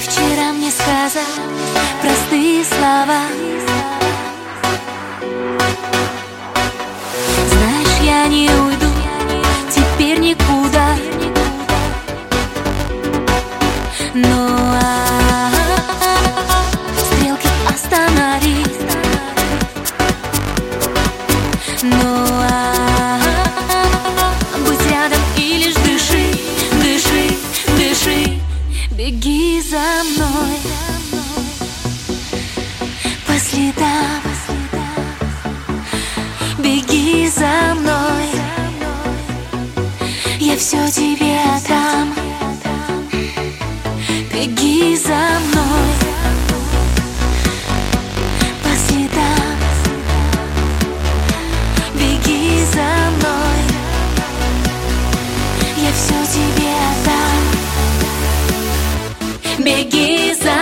вчера мне сказал простые слова. Знаешь, я не уйду теперь никуда. Но стрелки останови. Но будь рядом и лишь дыши, дыши, дыши. Беги за мной по следам. Беги за мной, я все тебе отдам. Беги за мной по следам. Беги за мной, я все тебе отдам. Беги за